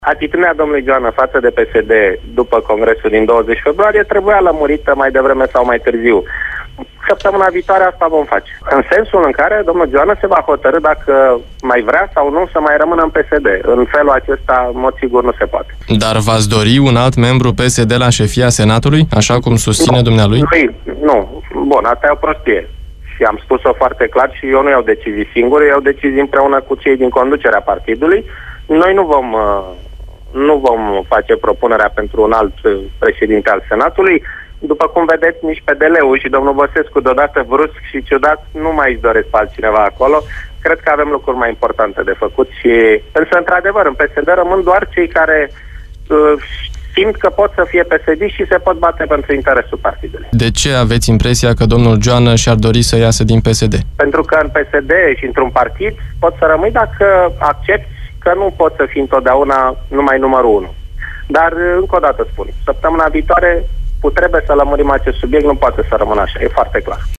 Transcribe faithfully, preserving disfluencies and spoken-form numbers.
Atitudinea domnului Joană față de P S D după congresul din douăzeci februarie trebuia lămurită mai devreme sau mai târziu. Săptămâna viitoare asta vom face. În sensul în care domnul Joană se va hotărî dacă mai vrea sau nu să mai rămână în P S D. În felul acesta, în mod sigur, nu se poate. Dar v-ați dori un alt membru P S D la șefia Senatului, așa cum susține nu, dumnealui? Nu, nu. Bun, asta e o prostie. Și am spus-o foarte clar și eu nu iau decizii singur, eu iau decizii împreună cu cei din conducerea partidului. Noi nu vom... nu vom face propunerea pentru un alt președinte al Senatului. După cum vedeți, nici P D L-ul și domnul Băsescu, deodată brusc și ciudat, nu mai își doresc pe altcineva acolo. Cred că avem lucruri mai importante de făcut și, însă, într-adevăr, în P S D rămân doar cei care uh, simt că pot să fie P S D și se pot bate pentru interesul partidului. De ce aveți impresia că domnul Joană și-ar dori să iasă din P S D? Pentru că în P S D și într-un partid poți să rămâi dacă accepti că nu poți să fii întotdeauna numai numărul unu. Dar, încă o dată spun, săptămâna viitoare trebuie să lămurim acest subiect, nu poate să rămână așa, e foarte clar.